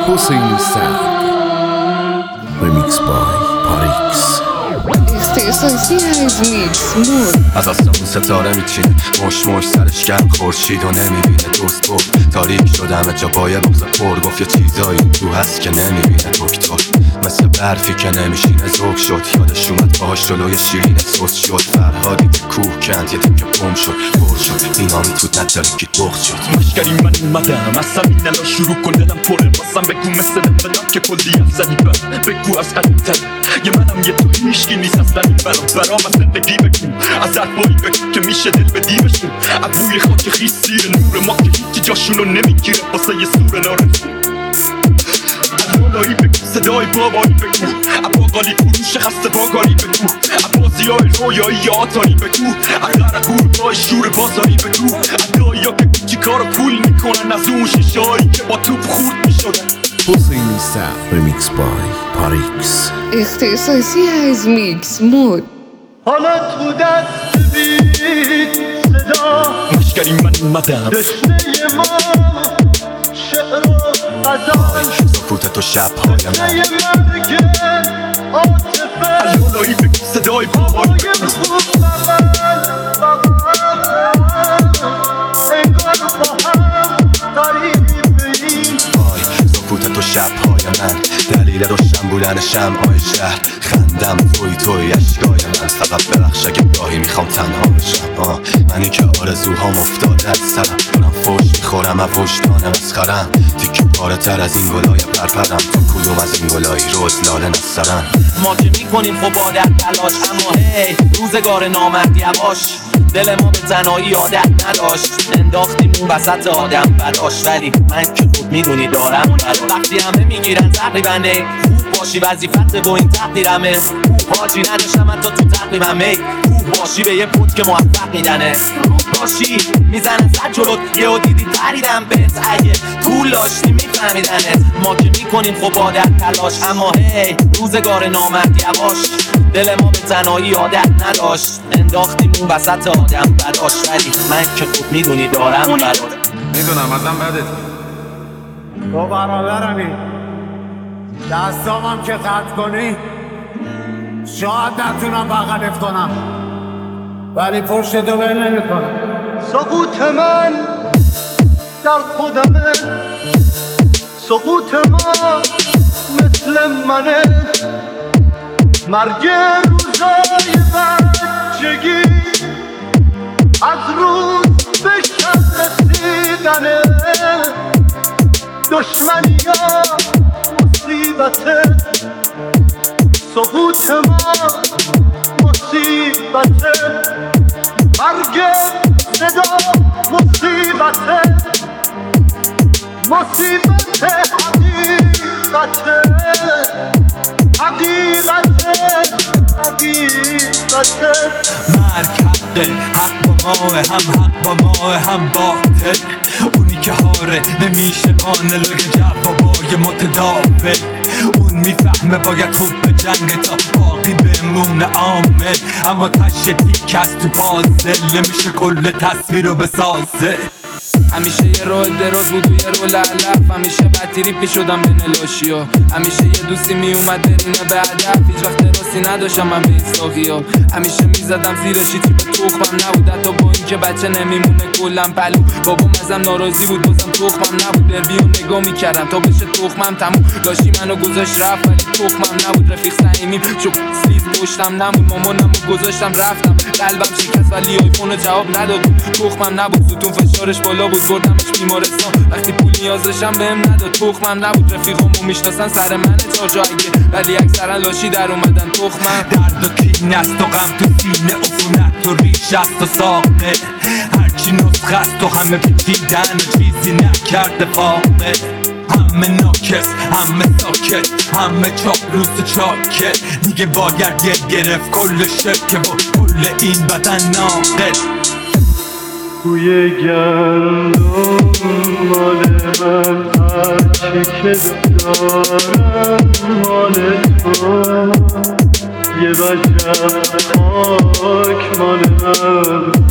حسینی سرد ریمیکس بای پاریکس. از آسمون ستاره میچینه مش سرش گرم خورشید و نمیبینه. دوست گفت تاریک شد همه جا باید بغض پر گفت یه چیزایی تو هست که نمیبینه. دکتر مثل برفی که نمیشینه ذوق شد. یادش اومد باهاش جلوی شیرین سوس شد. فرهادی که کوه کند یه تکه بم شد پر شد. دینامی تو نداری که بغض شد. مشکری من اومدم از همین الان شروع کن دلم پره بازم بگو مثل بدم که کلی افزدی بگو از قدیمتر یه منم یه توی هیشکی نیست اصلا این برام از زندگی بگو از حرفایی بگو که میشه دل بدیمشون. عبوی خاک خیس زیر نور ما که هیچی جاشونو نمیگیره واسه یه سور ناره. عبالایی بگو صدای بابایی بگو عباقالی فروش خسته باگاری بگو عبازی های رویایی آتاری بگو اقلر گروه شور بازاری بگو عدایی ها که چی کار پول میکنن از اون شیشایی که با توپ خورد میشدن. حسینی سرد ریمیکس بای پاریکس. اختصاصی از میکس مود. حالا تو دست بید صدا مشکری من اومدم دشنه ما شعر و غزال سکوت تو شبهای من دشنه مرگ عاطفه عبالایی بگو صدای بابایی آقای خوب انگار با هم قریبیم. سکوت تو شبهای من دلیل روشن بودن شمعای شهر. خندم توی اشکای من فقط ببخش اگه گاهی میخوام تنها بشم. منی که آرزوهام افتاده از سرم دارم فوش میخورم از وجدان مسخرم. تیکه پاره تر از این گلای پرپرم تو کدوم از این گلای روز لاله نسترم. ما که میکنیم خب عادت تلاش اما هی روزگار نامرد یواش. دل ما به تنهایی عادت نداشت انداختیم اون وسط آدم براش. ولی من که خود میدونی دارم وقتی همه میگیرن تقریبا خوب باشی وظیفت و این تقدیرمه. خوب حاجی نداشتم حتی تو تقریبمه. خوب باشی به یه پود که موفق میدنه. خوب باشی میزنن زد جلوت یهو دیدی پریدم بهت اگه طول داشتی میفهمیدنت. ما که میکنیم خب عادت تلاش اما هی روزگار نامرد یواش. دل ما به تنهایی عادت نداشت انداختیم اون وسط آدم براش. ولی من که خود میدونی دارم قرار. میدونم ازم بدت تو برادرمی دستامم که قطع کنی شاید نتونم بغلت کنم ولی پشت تو بر نمیکنم. سقوط من در خودمه سقوط ما مثل منه. مرگ روزای بچگی از روز به شب رسیدنه. دشمنی ها مصیبته سقوط ما مصیبته. مرگ صدا مصیبته مصیبته حقیقته حقیقته. مرگ حق با ماه هم حق با ماه هم باطل. اونی که هاره نمیشه کانلوی جوابای متداول. اون میفهمه باید خوب به جنگ تا باقی بمونه عامل. اما تشه تیکست تو پازل نمیشه کل تصویر رو بسازه. همیشه یه راه دراز بود و یه راه لعلف. همیشه بدتیری پیش شدم بین لاشیا. همیشه یه دوستی میومد برینه به هدف. هیچ وقت درستی نداشتم من به این ساقیا. همیشه میزدم زیرش هیچی به تخمم نبود حتی با این که بچه نمیمونه کلم پلو. بابام ازم ناراضی بود بازم تخمم نبود. دربی و نگاه میکردم تا بشه تخمم تموم. لاشی منو گذاشت رفت ولی تخمم نبود. رفیق صمیمیم شو سلیف پشتم نمون. مامانمو گذاشتم رفتم قلبم شکست ولی آیفون جواب نداد. تخمم نبود ستون فشارش بالا بود بردمش بیمارستان. وقتی پول نیاز داشتم بهم نداد تخمم نبود. رفیقامو میشناسن سر من چهار جا اگه ولی اکثرا لاشی در اومدن تخمم. درد و کین است و غم تو سینه عفونت و ریش است و ساقه. هرچی نسخه است و همه پیچیدن و چیزی نکرده فاقه. همه ناکس همه ساکت همه چاپلوس و چاکت. دیگه باید گرفت کل شبکه و کل این بدن ناقص. توی گندم مال من هرچی که دارم مال تو. یه وجب خاک مال من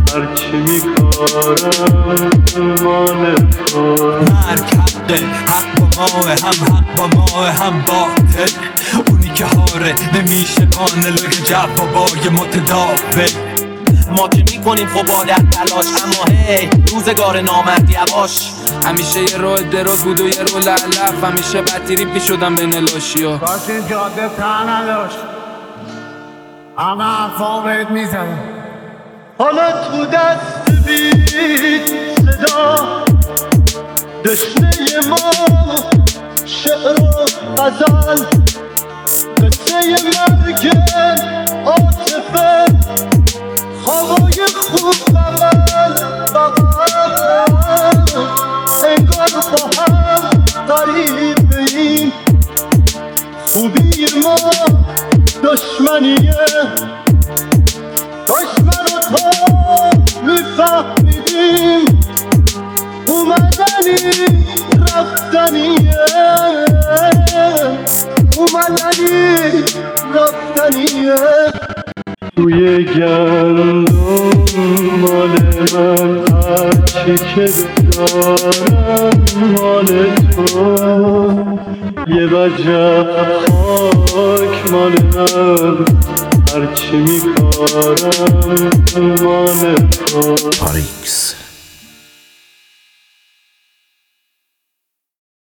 هرچی میکارم مال تو. مرگ حقه، حق با ماه، هم حق با ماه هم باطل. اونی که هاره نمیشه پانلوی جوابای متداول. ما که میکنیم خب عادت تلاش، اما هی روزگار نامرد یواش. همیشه یه راه دراز بود و یه راه لعلف، همیشه بدتیری پیش شدم بین لاشیا. کاش این جاده ته نداشت، همه حرفا بهت میزنم. حالا تو دست بید صدا دشنه ما، شعر و غزل، قصه مرگ عاطفه، خوابای خوب بغل انگار با هم غریبیم. خوبی ما دشمنیه، کاش من و تو میفهمیدیم. اومدنی رفتنیه، اومدنی رفتنیه. توی گندم مال من، هرچی که دارم مال تو. یه وجب خاک مال من، هرچی میکارم مال تو. پاریکس